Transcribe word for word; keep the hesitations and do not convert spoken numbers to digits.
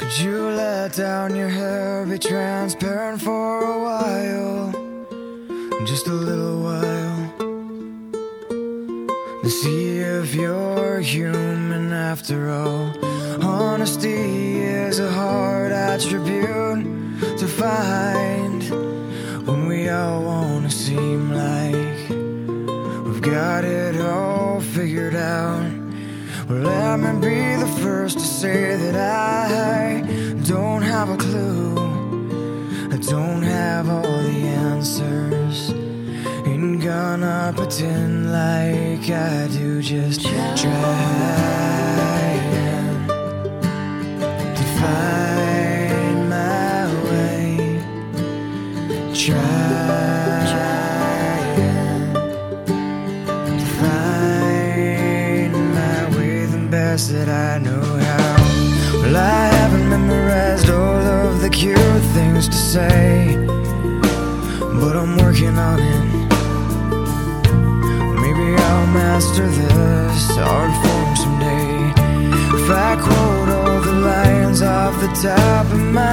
Could you let down your hair, be transparent for a while, just a little while, to see if you're human after all? Honesty is a hard attribute to find when we all wanna seem like we've got it all figured out. Well, let me be the first to say that I don't have a clue. I don't have all the answers. Ain't gonna pretend like I do. Just trying to find my way. Trying to find my way the best that I know how. Well, I haven't memorized all of the cute things to say, but I'm working on it. Maybe I'll master this art form someday. If I quote all the lines off the top of my